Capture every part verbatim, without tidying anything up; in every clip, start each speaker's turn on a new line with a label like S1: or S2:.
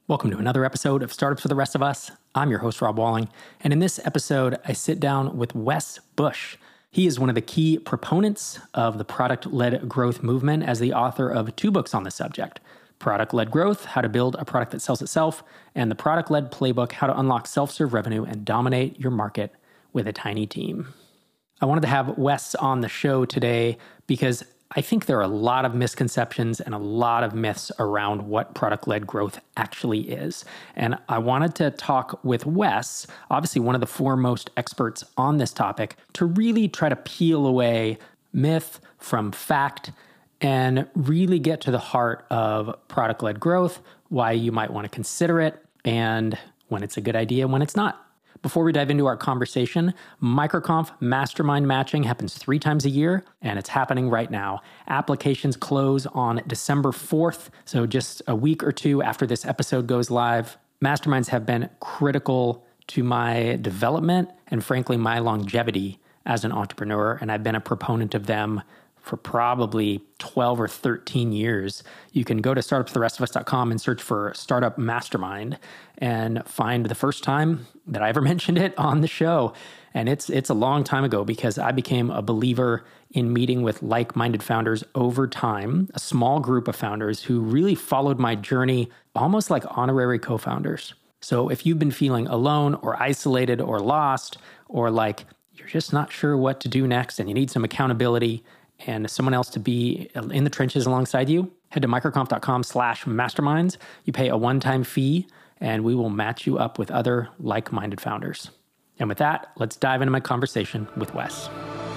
S1: Welcome to another episode of Startups for the Rest of Us. I'm your host, Rob Walling, and in this episode, I sit down with Wes Bush. He is one of the key proponents of the product-led growth movement as the author of two books on the subject, Product-Led Growth, How to Build a Product That Sells Itself, and the Product-Led Playbook, How to Unlock Self-Serve Revenue and Dominate Your Market with a Tiny Team. I wanted to have Wes on the show today because I think there are a lot of misconceptions and a lot of myths around what product-led growth actually is. And I wanted to talk with Wes, obviously one of the foremost experts on this topic, to really try to peel away myth from fact and really get to the heart of product-led growth, why you might want to consider it, and when it's a good idea, when it's not. Before we dive into our conversation, MicroConf Mastermind Matching happens three times a year, and it's happening right now. Applications close on December fourth, so just a week or two after this episode goes live. Masterminds have been critical to my development and, frankly, my longevity as an entrepreneur, and I've been a proponent of them for probably twelve or thirteen years. You can go to startups the rest of us dot com and search for Startup Mastermind and find the first time that I ever mentioned it on the show. And it's it's a long time ago because I became a believer in meeting with like-minded founders over time, a small group of founders who really followed my journey almost like honorary co-founders. So if you've been feeling alone or isolated or lost, or like you're just not sure what to do next and you need some accountability and someone else to be in the trenches alongside you, head to microconf.com slash masterminds. You pay a one-time fee, and we will match you up with other like-minded founders. And with that, let's dive into my conversation with Wes.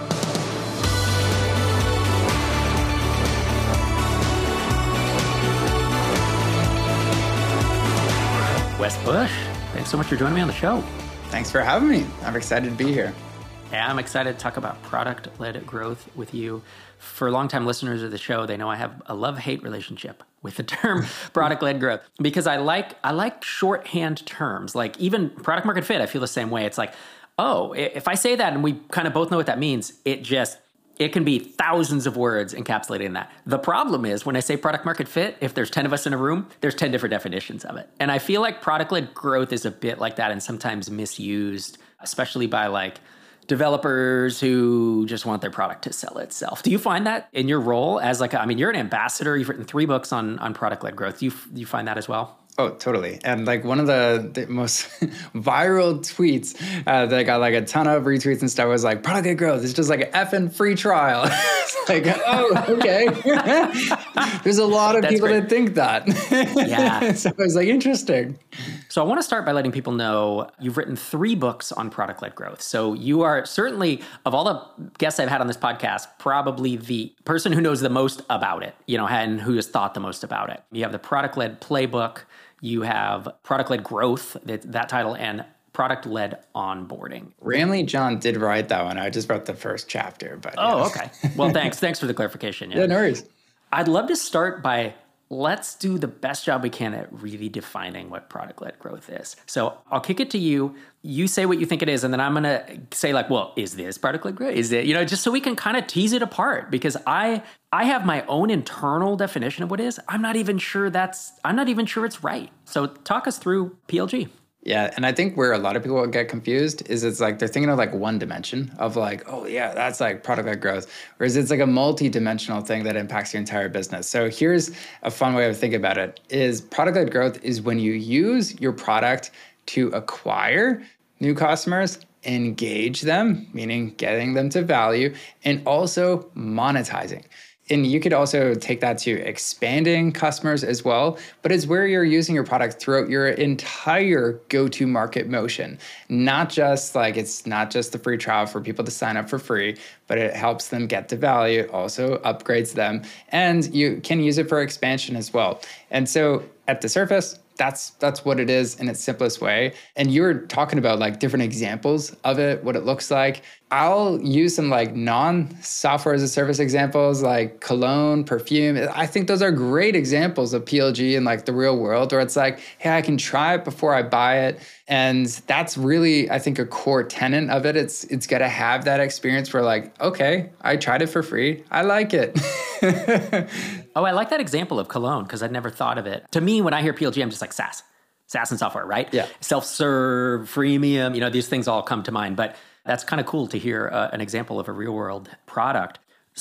S1: Wes Bush, thanks so much for joining me on the show.
S2: Thanks for having me. I'm excited to be here.
S1: Yeah, I'm excited to talk about product-led growth with you. For longtime listeners of the show, they know I have a love-hate relationship with the term product-led growth because I like I like shorthand terms. Like even product market fit, I feel the same way. It's like, oh, if I say that and we kind of both know what that means, it just it can be thousands of words encapsulated in that. The problem is when I say product market fit, if there's ten of us in a room, there's ten different definitions of it. And I feel like product-led growth is a bit like that and sometimes misused, especially by like developers who just want their product to sell itself. Do you find that in your role as like, a, I mean, you're an ambassador, you've written three books on, on product-led growth. Do you, do you find that as well?
S2: Oh, totally. And like one of the, the most viral tweets uh, that got like a ton of retweets and stuff was like, product-led growth is just like an effing free trial. It's like, oh, okay. There's a lot of That's people great. that think that.
S1: Yeah.
S2: So it was like, interesting.
S1: So I want to start by letting people know you've written three books on product-led growth. So you are certainly, of all the guests I've had on this podcast, probably the person who knows the most about it, you know, and who has thought the most about it. You have the Product-Led Playbook. You have Product-Led Growth, that, that title, and Product-Led Onboarding.
S2: Randy John did write that one. I just wrote the first chapter. But
S1: Oh,
S2: yeah.
S1: okay. Well, thanks. Thanks for the clarification.
S2: Yeah, no worries.
S1: I'd love to start by let's do the best job we can at really defining what product-led growth is. So I'll kick it to you. You say what you think it is, and then I'm going to say like, well, is this product-led growth? Is it, you know, just so we can kind of tease it apart because I I have my own internal definition of what it is. I'm not even sure that's, I'm not even sure it's right. So talk us through P L G.
S2: Yeah, and I think where a lot of people get confused is it's like they're thinking of like one dimension of like, oh yeah, that's like product-led growth, whereas it's like a multi-dimensional thing that impacts your entire business. So here's a fun way of thinking about it is product-led growth is when you use your product to acquire new customers, engage them, meaning getting them to value, and also monetizing. And you could also take that to expanding customers as well, but it's where you're using your product throughout your entire go-to-market motion. Not just like, it's not just the free trial for people to sign up for free, but it helps them get to value, also upgrades them, and you can use it for expansion as well. And so at the surface, that's that's what it is in its simplest way. And you're talking about like different examples of it, what it looks like. I'll use some like non-software as a service examples like cologne, perfume. I think those are great examples of P L G in like the real world where it's like, hey, I can try it before I buy it. And that's really, I think, a core tenet of it. It's it's got to have that experience where like, okay, I tried it for free. I like it.
S1: Oh, I like that example of cologne because I'd never thought of it. To me, when I hear P L G, I'm just like SaaS. SaaS and software, right?
S2: Yeah.
S1: Self-serve, freemium, you know, these things all come to mind. But that's kind of cool to hear uh, an example of a real-world product.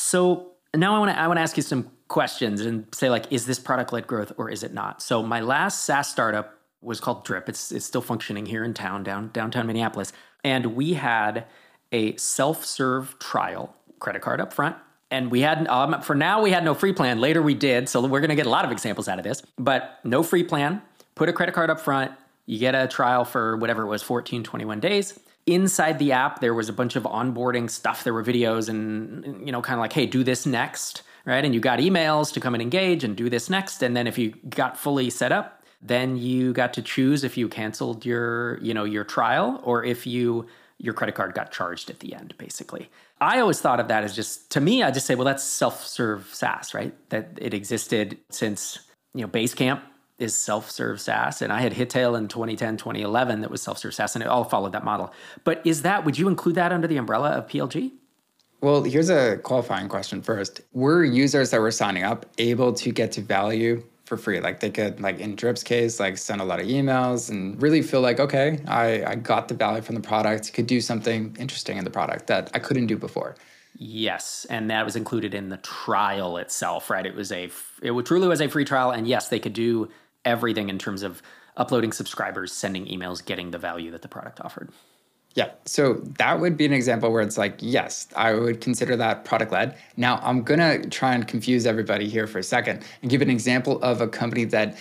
S1: So now I want to I want to ask you some questions and say, like, is this product-led growth or is it not? So my last SaaS startup was called Drip. It's it's still functioning here in town, down downtown Minneapolis. And we had a self-serve trial, credit card up front. And we had, um, for now, we had no free plan. Later we did. So we're going to get a lot of examples out of this. But no free plan. Put a credit card up front. You get a trial for whatever it was, fourteen, twenty-one days. Inside the app, there was a bunch of onboarding stuff. There were videos and, you know, kind of like, hey, do this next, right? And you got emails to come and engage and do this next. And then if you got fully set up, then you got to choose if you canceled your, you know, your trial or if you your credit card got charged at the end, basically. I always thought of that as just, to me, I just say, well, that's self-serve SaaS, right? That it existed since, you know, Basecamp is self-serve SaaS. And I had Hittail in twenty ten, twenty eleven that was self-serve SaaS, and it all followed that model. But is that, would you include that under the umbrella of P L G?
S2: Well, here's a qualifying question first. Were users that were signing up able to get to value for free? Like they could, like in Drip's case, like send a lot of emails and really feel like, okay, I, I got the value from the product, could do something interesting in the product that I couldn't do before.
S1: Yes, and that was included in the trial itself, right? It was a, it truly was a free trial, and yes, they could do everything in terms of uploading subscribers, sending emails, getting the value that the product offered.
S2: Yeah, so that would be an example where it's like, yes, I would consider that product-led. Now, I'm going to try and confuse everybody here for a second and give an example of a company that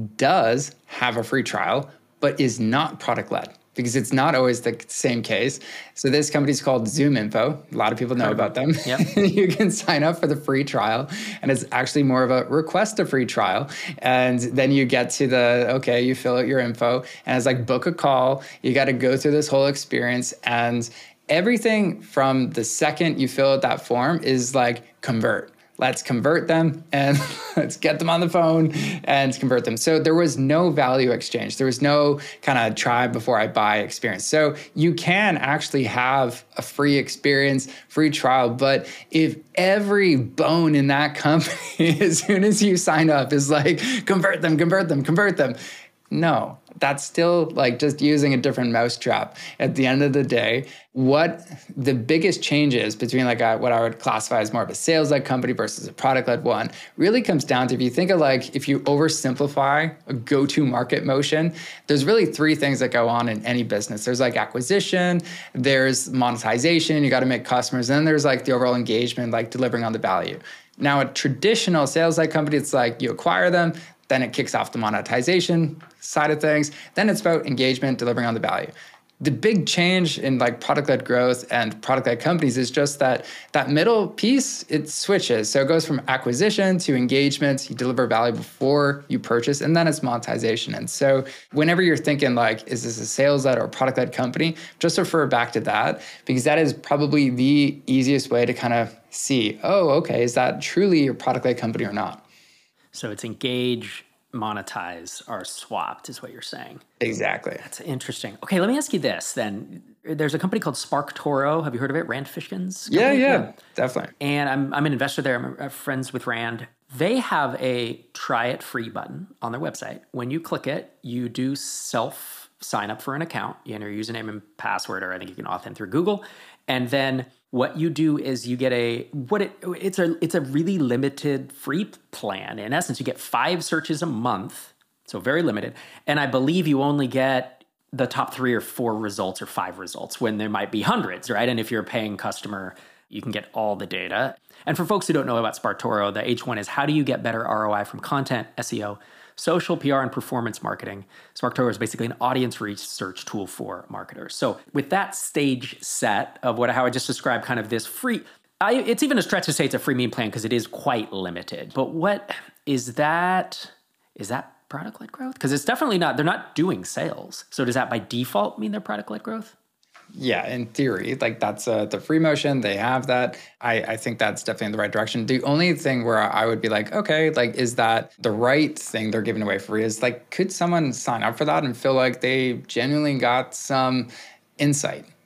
S2: does have a free trial, but is not product-led, because it's not always the same case. So this company is called ZoomInfo. A lot of people know about them.
S1: Yep.
S2: You can sign up for the free trial, and it's actually more of a request a free trial. And then you get to the, okay, you fill out your info, and it's like book a call. You got to go through this whole experience, and everything from the second you fill out that form is like convert. Let's convert them and let's get them on the phone and convert them. So there was no value exchange. There was no kind of try before I buy experience. So you can actually have a free experience, free trial, but if every bone in that company, as soon as you sign up, is like, convert them, convert them, convert them, no, that's still like just using a different mousetrap. At the end of the day, what the biggest changes between like a, what I would classify as more of a sales-led company versus a product-led one really comes down to, if you think of like, if you oversimplify a go-to market motion, there's really three things that go on in any business. There's like acquisition, there's monetization, you got to make customers, and then there's like the overall engagement, like delivering on the value. Now, a traditional sales-led company, it's like you acquire them, then it kicks off the monetization side of things. Then it's about engagement, delivering on the value. The big change in like product-led growth and product-led companies is just that that middle piece, it switches. So it goes from acquisition to engagement. You deliver value before you purchase, and then it's monetization. And so whenever you're thinking like, is this a sales-led or product-led company, just refer back to that, because that is probably the easiest way to kind of see, oh, okay, is that truly a product-led company or not?
S1: So it's engage, monetize, are swapped, is what you're saying.
S2: Exactly.
S1: That's interesting. Okay, let me ask you this then. There's a company called SparkToro. Have you heard of it? Rand Fishkin's company?
S2: Yeah, yeah, yeah, definitely.
S1: And I'm I'm an investor there. I'm friends with Rand. They have a try it free button on their website. When you click it, you do self sign up for an account. You enter your username and password, or I think you can auth in through Google. And then what you do is you get a what it it's a it's a really limited free plan. In essence, you get five searches a month, so very limited. And I believe you only get the top three or four results or five results when there might be hundreds, right? And if you're a paying customer, you can get all the data. And for folks who don't know about SparkToro, the H one is how do you get better R O I from content, S E O, social, P R, and performance marketing. SparkToro is basically an audience research tool for marketers. So with that stage set of what how I just described, kind of this free, I, it's even a stretch to say it's a freemium plan because it is quite limited. But what is that? Is that product-led growth? Because it's definitely not, they're not doing sales. So does that by default mean they're product-led growth?
S2: Yeah, in theory, like that's uh, the free motion. They have that. I, I think that's definitely in the right direction. The only thing where I would be like, okay, like, is that the right thing they're giving away free? Is like, could someone sign up for that and feel like they genuinely got some insight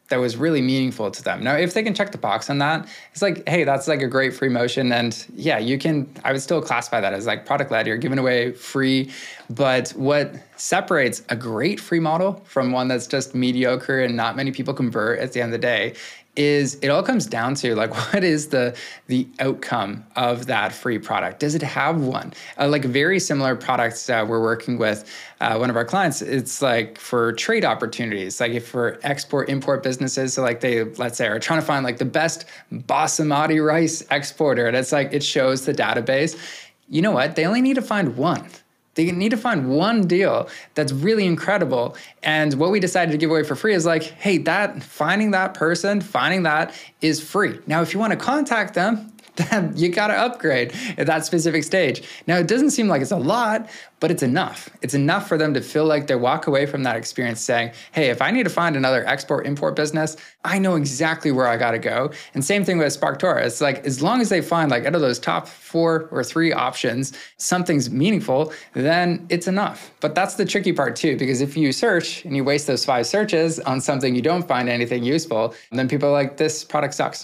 S2: that was really meaningful to them. Now, if they can check the box on that, it's like, hey, that's like a great free motion. And yeah, you can, I would still classify that as like product led. You're giving away free. But what separates a great free model from one that's just mediocre and not many people convert at the end of the day is it all comes down to like, what is the the outcome of that free product? Does it have one? Uh, like very similar products uh, we're working with uh, one of our clients, it's like for trade opportunities, like if for export import businesses, so like they, let's say, are trying to find like the best basmati rice exporter. And it's like, it shows the database. You know what? They only need to find one. They need to find one deal that's really incredible. And what we decided to give away for free is like, hey, that finding that person, finding that is free. Now, if you want to contact them, then you got to upgrade at that specific stage. Now, it doesn't seem like it's a lot, but it's enough. It's enough for them to feel like they walk away from that experience saying, hey, if I need to find another export import business, I know exactly where I got to go. And same thing with SparkToro. It's like, as long as they find like out of those top four or three options, something's meaningful, then it's enough. But that's the tricky part too, because if you search and you waste those five searches on something you don't find anything useful, then people are like, this product sucks.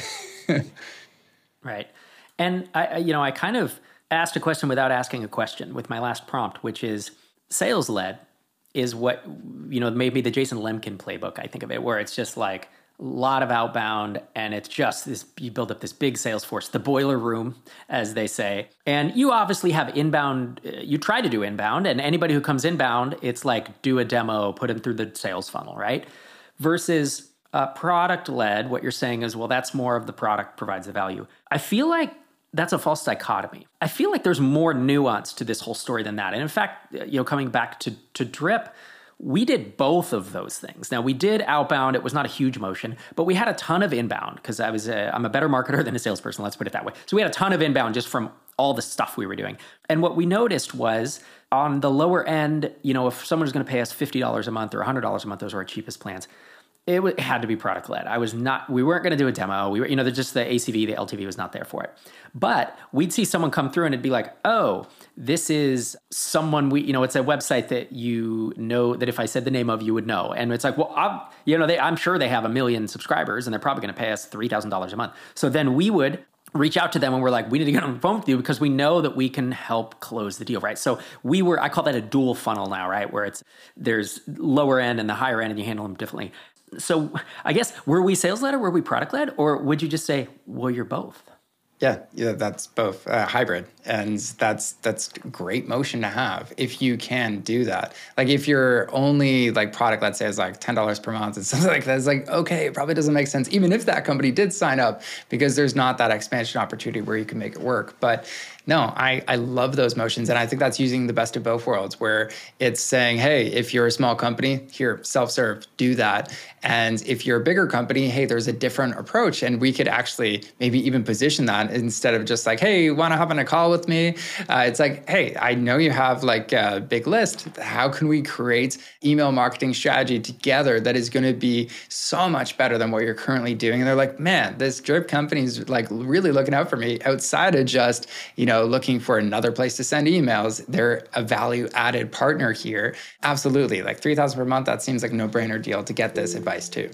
S1: Right. And I, you know, I kind of asked a question without asking a question with my last prompt, which is sales led is what, you know, maybe the Jason Lemkin playbook, I think of it, where it's just like a lot of outbound and it's just this, you build up this big sales force, the boiler room, as they say. And you obviously have inbound, you try to do inbound, and anybody who comes inbound, it's like do a demo, put them through the sales funnel, right? Versus Uh, product-led, what you're saying is, well, that's more of the product provides the value. I feel like that's a false dichotomy. I feel like there's more nuance to this whole story than that. And in fact, you know, coming back to, to Drip, we did both of those things. Now, we did outbound. It was not a huge motion, but we had a ton of inbound because I was a, I'm a better marketer than a salesperson, let's put it that way. So we had a ton of inbound just from all the stuff we were doing. And what we noticed was on the lower end, you know, if someone's going to pay us fifty dollars a month or one hundred dollars a month, those are our cheapest plans. It, w- it had to be product led. I was not, we weren't going to do a demo. We were, you know, just the A C V, the L T V was not there for it. But we'd see someone come through and it'd be like, oh, this is someone we, you know, it's a website that you know that if I said the name of, you would know. And it's like, well, I'm, you know, they, I'm sure they have a million subscribers and they're probably going to pay us three thousand dollars a month. So then we would reach out to them and we're like, we need to get on the phone with you because we know that we can help close the deal, right? So we were, I call that a dual funnel now, right? Where it's, there's lower end and the higher end and you handle them differently. So I guess, were we sales-led or were we product-led? Or would you just say, well, you're both?
S2: Yeah, yeah, that's both uh, hybrid. And that's that's great motion to have if you can do that. Like if your only like product, let's say, is like ten dollars per month and something like that, it's like, okay, it probably doesn't make sense, even if that company did sign up, because there's not that expansion opportunity where you can make it work. But no, I, I love those motions. And I think that's using the best of both worlds, where it's saying, hey, if you're a small company, here, self-serve, do that. And if you're a bigger company, hey, there's a different approach. And we could actually maybe even position that instead of just like, hey, want to hop on a call with me? Uh, it's like, hey, I know you have like a big list. How can we create email marketing strategy together that is going to be so much better than what you're currently doing? And they're like, man, this Drip company is like really looking out for me outside of just, you know, looking for another place to send emails. They're a value added partner here. Absolutely. Like three thousand per month, that seems like a no brainer deal to get this advice too.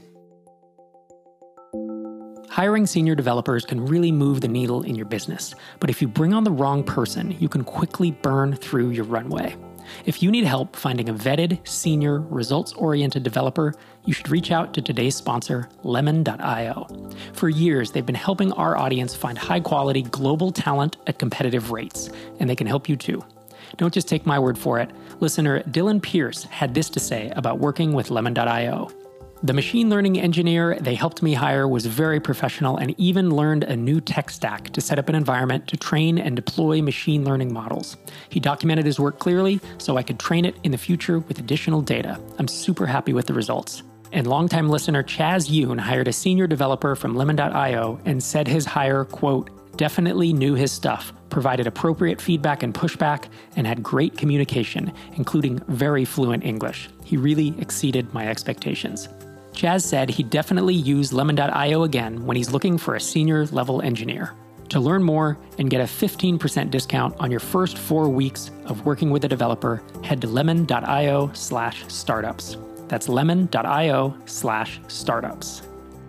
S1: Hiring senior developers can really move the needle in your business, but if you bring on the wrong person, you can quickly burn through your runway. If you need help finding a vetted, senior, results-oriented developer, you should reach out to today's sponsor, lemon dot io. For years, they've been helping our audience find high-quality global talent at competitive rates, and they can help you too. Don't just take my word for it. Listener Dylan Pierce had this to say about working with lemon dot io. The machine learning engineer they helped me hire was very professional and even learned a new tech stack to set up an environment to train and deploy machine learning models. He documented his work clearly so I could train it in the future with additional data. I'm super happy with the results. And longtime listener Chaz Yoon hired a senior developer from lemon dot io and said his hire, quote, definitely knew his stuff, provided appropriate feedback and pushback, and had great communication, including very fluent English. He really exceeded my expectations. Chaz said he'd definitely use lemon dot io again when he's looking for a senior level engineer. To learn more and get a fifteen percent discount on your first four weeks of working with a developer, head to lemon dot io slash startups. That's lemon.io slash startups.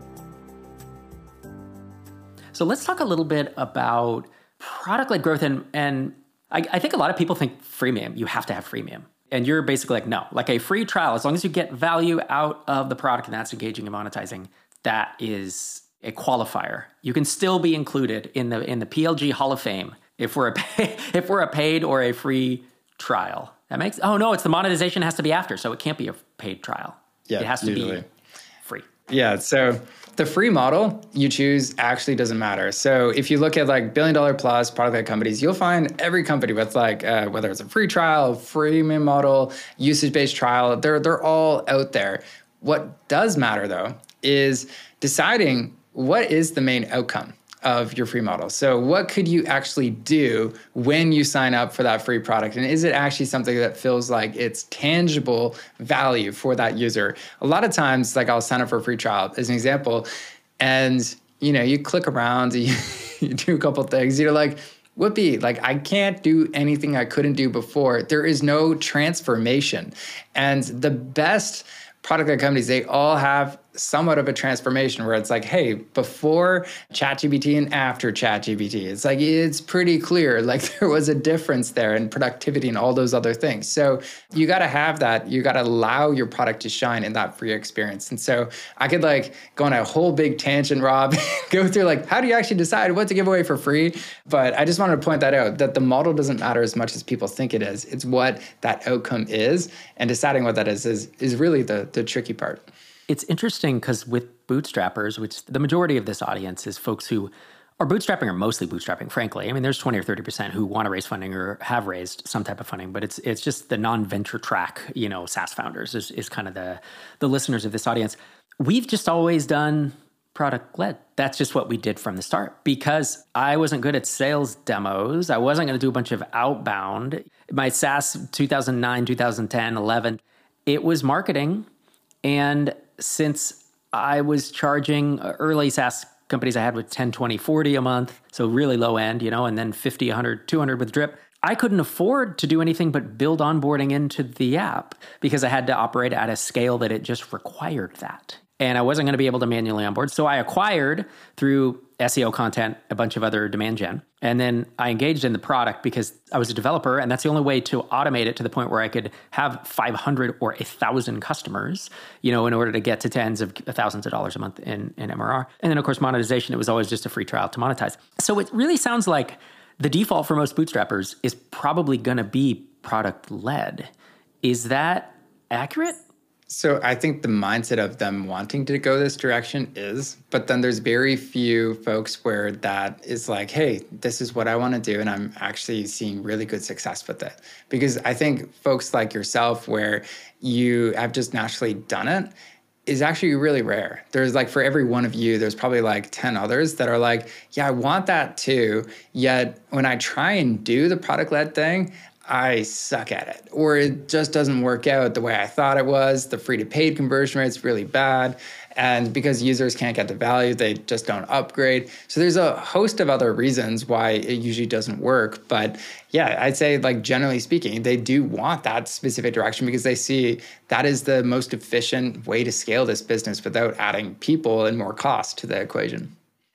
S1: So let's talk a little bit about product-led growth. And, and I, I think a lot of people think freemium, you have to have freemium. And you're basically like, no, like a free trial, as long as you get value out of the product and that's engaging and monetizing, that is a qualifier. You can still be included in the in the P L G Hall of Fame if we're a pay, if we're a paid or a free trial. That makes, oh no, it's the monetization has to be after, so it can't be a paid trial.
S2: Yeah,
S1: it has to
S2: usually.
S1: be free.
S2: Yeah, so the free model you choose actually doesn't matter. So if you look at like billion dollar plus product-led companies, you'll find every company with like, uh, whether it's a free trial, freemium model, usage-based trial, they're, they're all out there. What does matter though is deciding what is the main outcome of your free model. So what could you actually do when you sign up for that free product? And is it actually something that feels like it's tangible value for that user? A lot of times, like I'll sign up for a free trial as an example, and you know, you click around, you, you do a couple things, you're like, whoopee, like I can't do anything I couldn't do before. There is no transformation. And the best product-led companies, they all have somewhat of a transformation where it's like, hey, before ChatGPT and after ChatGPT, it's like, it's pretty clear, like there was a difference there in productivity and all those other things. So you got to have that. You got to allow your product to shine in that free experience. And so I could like go on a whole big tangent, Rob, go through like, how do you actually decide what to give away for free? But I just wanted to point that out, that the model doesn't matter as much as people think it is. It's what that outcome is. And deciding what that is, is, is really the, the tricky part.
S1: It's interesting because with bootstrappers, which the majority of this audience is folks who are bootstrapping or mostly bootstrapping, frankly. I mean, there's twenty or thirty percent who want to raise funding or have raised some type of funding, but it's it's just the non-venture track, you know, SaaS founders is, is kind of the, the listeners of this audience. We've just always done product-led. That's just what we did from the start because I wasn't good at sales demos. I wasn't going to do a bunch of outbound. My SaaS two thousand nine, two thousand ten, eleven, it was marketing. And since I was charging early SaaS companies I had with ten, twenty, forty a month, so really low end, you know, and then fifty, one hundred, two hundred with Drip, I couldn't afford to do anything but build onboarding into the app because I had to operate at a scale that it just required that. And I wasn't going to be able to manually onboard. So I acquired through S E O content, a bunch of other demand gen. And then I engaged in the product because I was a developer. And that's the only way to automate it to the point where I could have five hundred or one thousand customers, you know, in order to get to tens of thousands of dollars a month in, in M R R. And then, of course, monetization, it was always just a free trial to monetize. So it really sounds like the default for most bootstrappers is probably going to be product-led. Is that accurate?
S2: So I think the mindset of them wanting to go this direction is, but then there's very few folks where that is like, hey, this is what I want to do. And I'm actually seeing really good success with it. Because I think folks like yourself where you have just naturally done it is actually really rare. There's like, for every one of you, there's probably like ten others that are like, yeah, I want that too. Yet when I try and do the product-led thing, I suck at it, or it just doesn't work out the way I thought it was. The free to paid conversion rate's really bad. And because users can't get the value, they just don't upgrade. So there's a host of other reasons why it usually doesn't work. But yeah, I'd say like generally speaking, they do want that specific direction because they see that is the most efficient way to scale this business without adding people and more cost to the equation.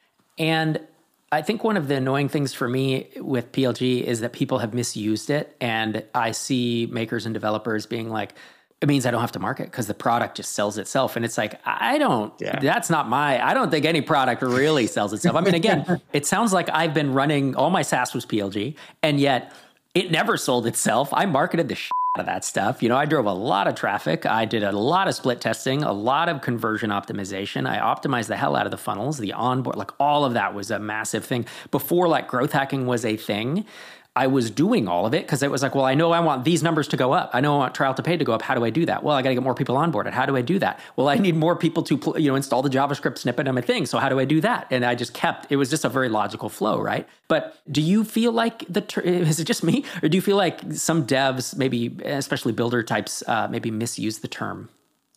S1: And I think one of the annoying things for me with P L G is that people have misused it. And I see makers and developers being like, it means I don't have to market because the product just sells itself. And it's like, I don't, yeah. that's not my, I don't think any product really sells itself. I mean, again, it sounds like I've been running, all my SaaS was P L G, and yet it never sold itself. I marketed the shit out of that stuff. You know, I drove a lot of traffic. I did a lot of split testing, a lot of conversion optimization. I optimized the hell out of the funnels, the onboard, like all of that was a massive thing. Before like growth hacking was a thing, I was doing all of it because it was like, well, I know I want these numbers to go up. I know I want trial to pay to go up. How do I do that? Well, I got to get more people onboarded. How do I do that? Well, I need more people to, you know, install the JavaScript snippet on my thing. So how do I do that? And I just kept, it was just a very logical flow, right? But do you feel like the, ter- is it just me? Or do you feel like some devs, maybe especially builder types, uh, maybe misuse the term?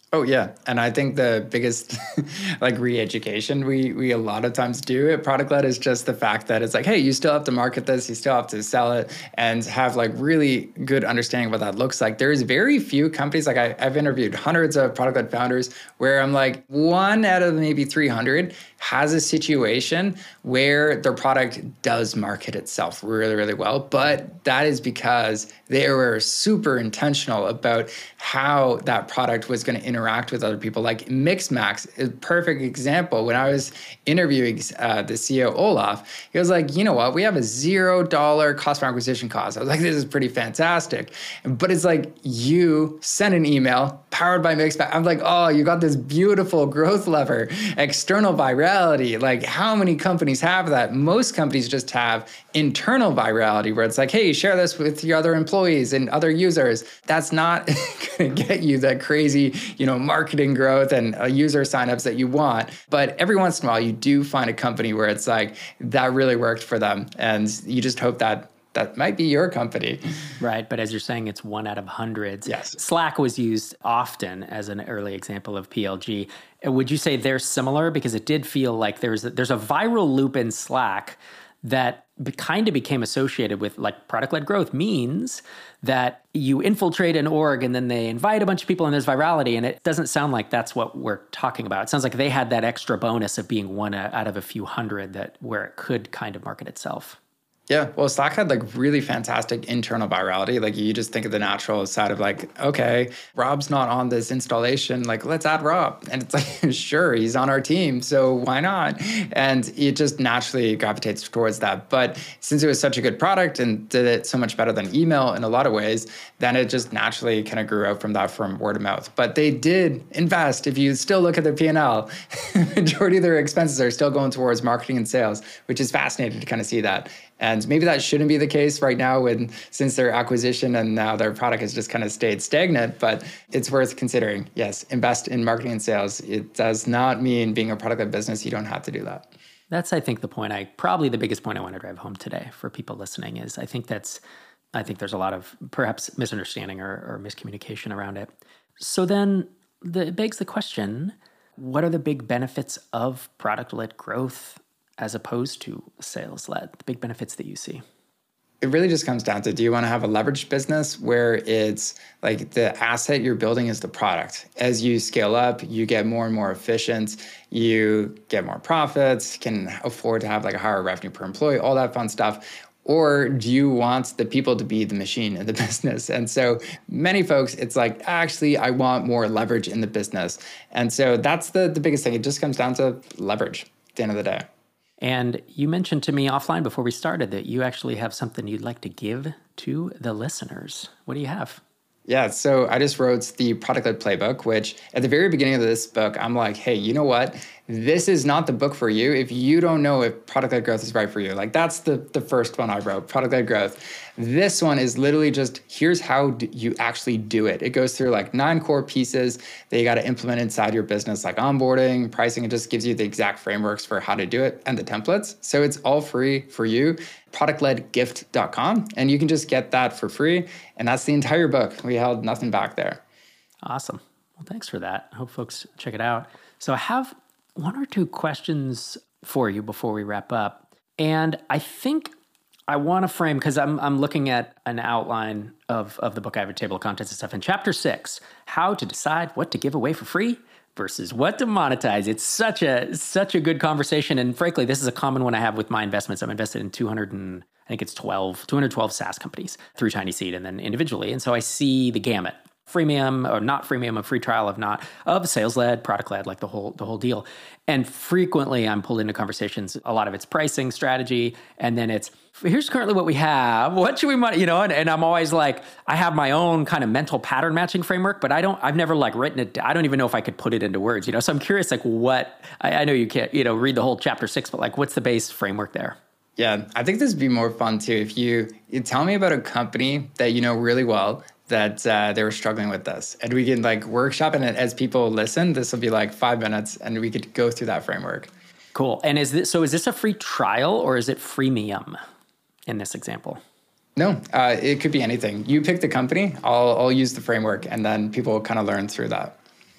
S2: Oh yeah, and I think the biggest like re-education we we a lot of times do at Product Led is just the fact that it's like, hey, you still have to market this, you still have to sell it, and have like really good understanding of what that looks like. There's very few companies, like I, I've interviewed hundreds of Product Led founders, where I'm like, one out of maybe three hundred has a situation where their product does market itself really, really well, but that is because they were super intentional about how that product was going to interact with other people. Like Mixmax is a perfect example. When I was interviewing uh, the C E O, Olaf, he was like, you know what, we have a zero dollar cost per acquisition cost. I was like, this is pretty fantastic. But it's like, you send an email powered by Mixmax. I'm like, oh, you got this beautiful growth lever, external virality. Like how many companies have that? Most companies just have internal virality where it's like, hey, share this with your other employees and other users. That's not going to get you that crazy, you know, marketing growth and uh, user signups that you want. But every once in a while, you do find a company where it's like, that really worked for them. And you just hope that that might be your company.
S1: Right. But as you're saying, it's one out of hundreds.
S2: Yes.
S1: Slack was used often as an early example of P L G. Would you say they're similar? Because it did feel like there's a, there's a viral loop in Slack that be, kind of became associated with like product-led growth means that you infiltrate an org and then they invite a bunch of people and there's virality. And it doesn't sound like that's what we're talking about. It sounds like they had that extra bonus of being one out of a few hundred that where it could kind of market itself.
S2: Yeah, well, Slack had like really fantastic internal virality. Like you just think of the natural side of like, okay, Rob's not on this installation. Like, let's add Rob. And it's like, sure, he's on our team, so why not? And it just naturally gravitates towards that. But since it was such a good product and did it so much better than email in a lot of ways, then it just naturally kind of grew out from that from word of mouth. But they did invest. If you still look at their P and L, majority of their expenses are still going towards marketing and sales, which is fascinating to kind of see that. And maybe that shouldn't be the case right now when since their acquisition and now their product has just kind of stayed stagnant, but it's worth considering. Yes, invest in marketing and sales. It does not mean being a product-led business. You don't have to do that.
S1: That's, I think, the point I, probably the biggest point I want to drive home today for people listening is I think that's, I think there's a lot of perhaps misunderstanding or, or miscommunication around it. So then the, it begs the question, what are the big benefits of product-led growth as opposed to sales-led, the big benefits that you see?
S2: It really just comes down to, do you want to have a leveraged business where it's like the asset you're building is the product? As you scale up, you get more and more efficient, you get more profits, can afford to have like a higher revenue per employee, all that fun stuff. Or do you want the people to be the machine in the business? And so many folks, it's like, actually, I want more leverage in the business. And so that's the, the biggest thing. It just comes down to leverage at the end of the day.
S1: And you mentioned to me offline before we started that you actually have something you'd like to give to the listeners. What do you have?
S2: Yeah, so I just wrote the Product-Led Playbook, which at the very beginning of this book, I'm like, hey, you know what? This is not the book for you if you don't know if product-led growth is right for you. Like that's the, the first one I wrote, product-led growth. This one is literally just, here's how you actually do it. It goes through like nine core pieces that you got to implement inside your business, like onboarding, pricing. It just gives you the exact frameworks for how to do it and the templates. So it's all free for you, product led gift dot com. And you can just get that for free. And that's the entire book. We held nothing back there.
S1: Awesome. Well, thanks for that. I hope folks check it out. So I have one or two questions for you before we wrap up. And I think I want to frame, because I'm I'm looking at an outline of, of the book. I have a table of contents and stuff. In chapter six, how to decide what to give away for free versus what to monetize. It's such a such a good conversation. And frankly, this is a common one I have with my investments. I'm invested in two hundred and I think it's twelve, two hundred twelve SaaS companies through Tiny Seed and then individually. And so I see the gamut. Freemium or not freemium, a free trial of not, of sales-led, product-led, like the whole the whole deal. And frequently I'm pulled into conversations, a lot of it's pricing strategy, and then it's, here's currently what we have, what should we, mon-? you know, and, and I'm always like, I have my own kind of mental pattern matching framework, but I don't, I've never like written it, I don't even know if I could put it into words, you know? So I'm curious, like what, I, I know you can't, you know, read the whole chapter six, but like what's the base framework there?
S2: Yeah, I think this would be more fun too if you, you tell me about a company that you know really well that uh, they were struggling with this. And we can like workshop it, and as people listen, this will be like five minutes and we could go through that framework.
S1: Cool. And is this, so is this a free trial or is it freemium in this example?
S2: No, uh, it could be anything. You pick the company, I'll, I'll use the framework, and then people will kind of learn through that.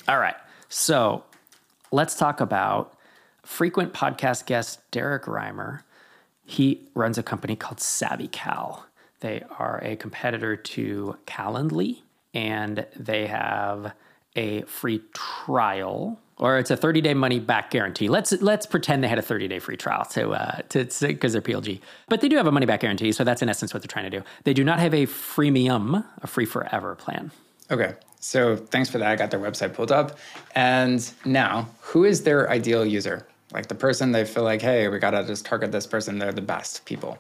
S1: All right. So let's talk about frequent podcast guest Derek Reimer. He runs a company called SavvyCal. They are a competitor to Calendly, and they have a free trial, or it's a thirty-day money-back guarantee. Let's let's pretend they had a thirty-day free trial to uh, to because they're P L G, but they do have a money-back guarantee. So that's in essence what they're trying to do. They do not have a freemium, a free forever plan.
S2: Okay, so thanks for that. I got their website pulled up, and now who is their ideal user? Like the person they feel like, hey, we gotta just target this person. They're the best people.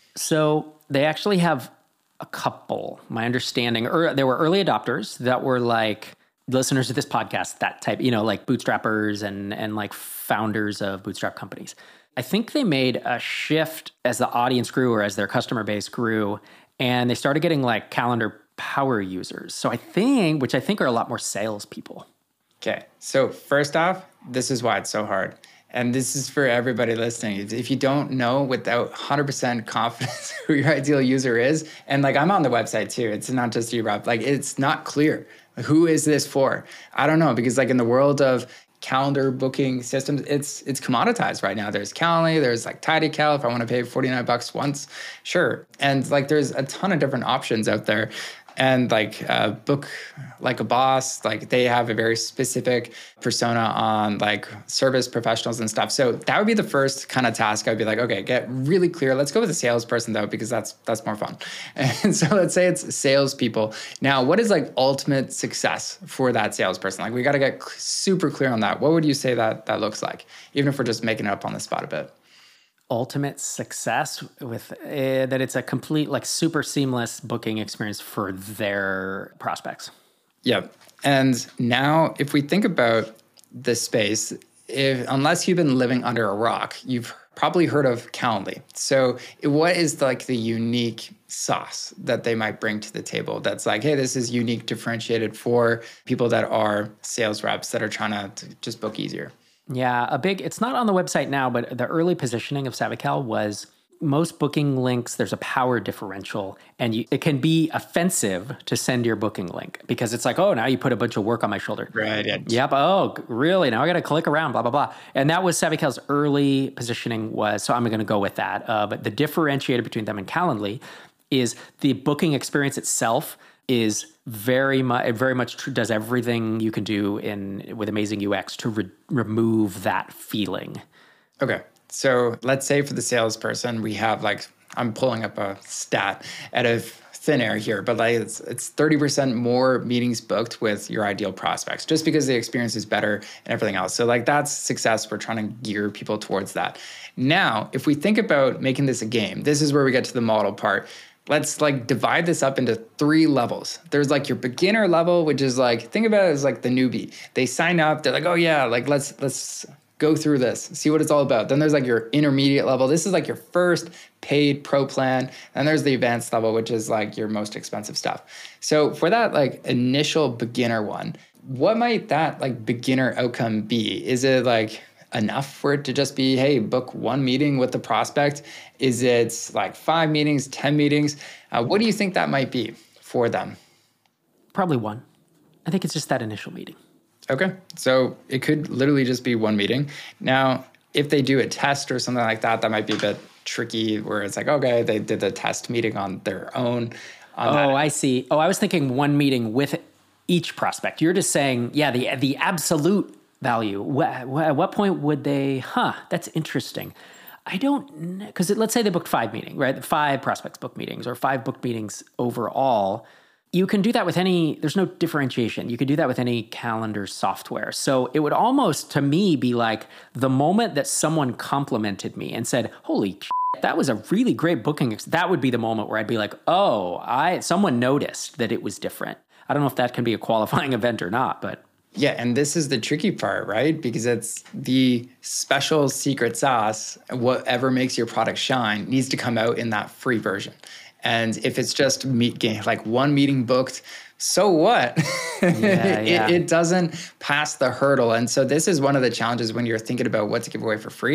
S1: So they actually have a couple. My understanding, or there were early adopters that were like listeners to this podcast, that type, you know, like bootstrappers and and like founders of bootstrap companies. I think they made a shift as the audience grew or as their customer base grew, and they started getting like calendar power users. So I think, which I think are a lot more salespeople.
S2: Okay, so first off, this is why it's so hard. And this is for everybody listening. If you don't know without one hundred percent confidence who your ideal user is, and like I'm on the website too, it's not just you, Rob, like it's not clear. Who is this for? I don't know, because like in the world of calendar booking systems, it's it's commoditized right now. There's Calendly, there's like TidyCal. If I want to pay forty-nine bucks once, sure. And like there's a ton of different options out there. And like uh, Book Like a Boss, like they have a very specific persona on like service professionals and stuff. So that would be the first kind of task. I'd be like, okay, get really clear. Let's go with a salesperson though, because that's that's more fun. And so let's say it's salespeople. Now, what is like ultimate success for that salesperson? Like we got to get super clear on that. What would you say that that looks like, even if we're just making it up on the spot a bit?
S1: Ultimate success with uh, that it's a complete like super seamless booking experience for their prospects.
S2: Yep. And now if we think about this space, if unless you've been living under a rock, you've probably heard of Calendly. So what is like the unique sauce that they might bring to the table that's like, hey, this is unique, differentiated for people that are sales reps that are trying to, to just book easier?
S1: Yeah, a big, it's not on the website now, but the early positioning of SavvyCal was most booking links, there's a power differential, and you, it can be offensive to send your booking link because it's like, oh, now you put a bunch of work on my shoulder.
S2: Right. Yeah.
S1: Yep. Oh, really? Now I got to click around, blah, blah, blah. And that was SavvyCal's early positioning was, so I'm going to go with that. Uh, but the differentiator between them and Calendly is the booking experience itself is very much, very much tr- does everything you can do in with amazing U X to re- remove that feeling.
S2: Okay. So let's say for the salesperson, we have like, I'm pulling up a stat out of thin air here, but like it's, it's thirty percent more meetings booked with your ideal prospects just because the experience is better and everything else. So like that's success. We're trying to gear people towards that. Now, if we think about making this a game, this is where we get to the model part. Let's like divide this up into three levels. There's like your beginner level, which is like, think about it as like the newbie. They sign up, they're like, oh yeah, like let's, let's go through this, see what it's all about. Then there's like your intermediate level. This is like your first paid pro plan. And there's the advanced level, which is like your most expensive stuff. So for that like initial beginner one, what might that like beginner outcome be? Is it like enough for it to just be, hey, book one meeting with the prospect? Is it like five meetings, ten meetings? Uh, what do you think that might be for them?
S1: Probably one. I think it's just that initial meeting.
S2: Okay. So it could literally just be one meeting. Now, if they do a test or something like that, that might be a bit tricky where it's like, okay, they did the test meeting on their own. On
S1: oh,
S2: that.
S1: I see. Oh, I was thinking one meeting with each prospect. You're just saying, yeah, the the absolute value. At what point would they, huh, that's interesting. I don't, because let's say they booked five meetings, right? Five prospects book meetings or five book meetings overall. You can do that with any, there's no differentiation. You could do that with any calendar software. So it would almost, to me, be like the moment that someone complimented me and said, holy shit, that was a really great booking. Ex-. That would be the moment where I'd be like, oh, I someone noticed that it was different. I don't know if that can be a qualifying event or not, but.
S2: Yeah, and this is the tricky part, right? Because it's the special secret sauce, whatever makes your product shine, needs to come out in that free version. And if it's just meet game, like one meeting booked, so what?
S1: Yeah, yeah.
S2: it, it doesn't pass the hurdle. And so this is one of the challenges when you're thinking about what to give away for free.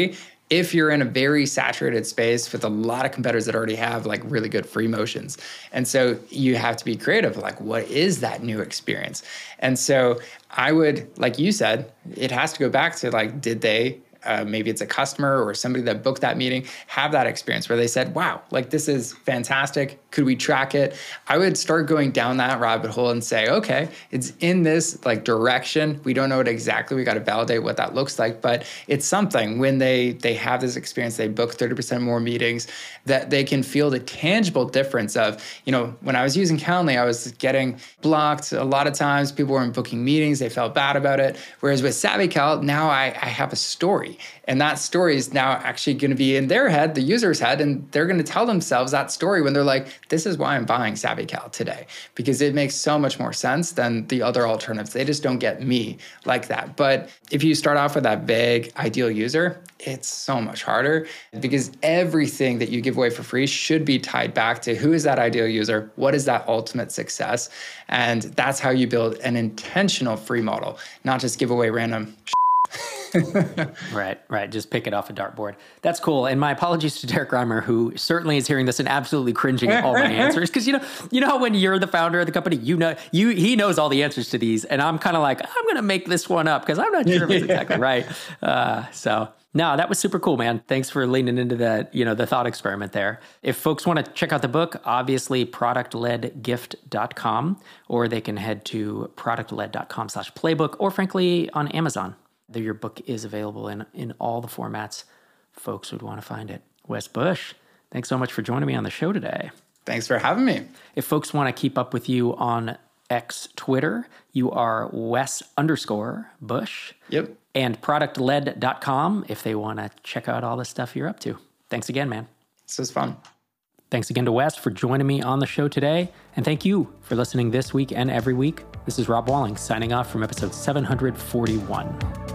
S2: if you're in a very saturated space with a lot of competitors that already have like really good free motions. And so you have to be creative, like what is that new experience? And so I would, like you said, it has to go back to like, did they, uh, maybe it's a customer or somebody that booked that meeting, have that experience where they said, wow, like this is fantastic. Could we track it? I would start going down that rabbit hole and say, okay, it's in this like direction. We don't know it exactly. We got to validate what that looks like, but it's something when they they have this experience, they book thirty percent more meetings, that they can feel the tangible difference of, you know, when I was using Calendly, I was getting blocked a lot of times. People weren't booking meetings. They felt bad about it. Whereas with SavvyCal, now I, I have a story. And that story is now actually going to be in their head, the user's head, and they're going to tell themselves that story when they're like, this is why I'm buying SavvyCal today, because it makes so much more sense than the other alternatives. They just don't get me like that. But if you start off with that vague ideal user, it's so much harder because everything that you give away for free should be tied back to who is that ideal user? What is that ultimate success? And that's how you build an intentional free model, not just give away random
S1: Right, right. Just pick it off a dartboard. That's cool. And my apologies to Derek Reimer, who certainly is hearing this and absolutely cringing at all my answers. Because you know, you know how when you're the founder of the company, you know, you he knows all the answers to these, and I'm kind of like, I'm going to make this one up because I'm not sure if it's exactly right. Uh, so. No, that was super cool, man. Thanks for leaning into that, you know, the thought experiment there. If folks want to check out the book, obviously product led gift dot com, or they can head to product led dot com slash playbook, or frankly on Amazon. Your book is available in, in all the formats folks would want to find it. Wes Bush, thanks so much for joining me on the show today.
S2: Thanks for having me.
S1: If folks want to keep up with you on X Twitter, you are Wes underscore Bush.
S2: Yep.
S1: And product led dot com if they want to check out all the stuff you're up to. Thanks again, man.
S2: This was fun.
S1: Thanks again to Wes for joining me on the show today. And thank you for listening this week and every week. This is Rob Walling signing off from episode seven hundred forty-one.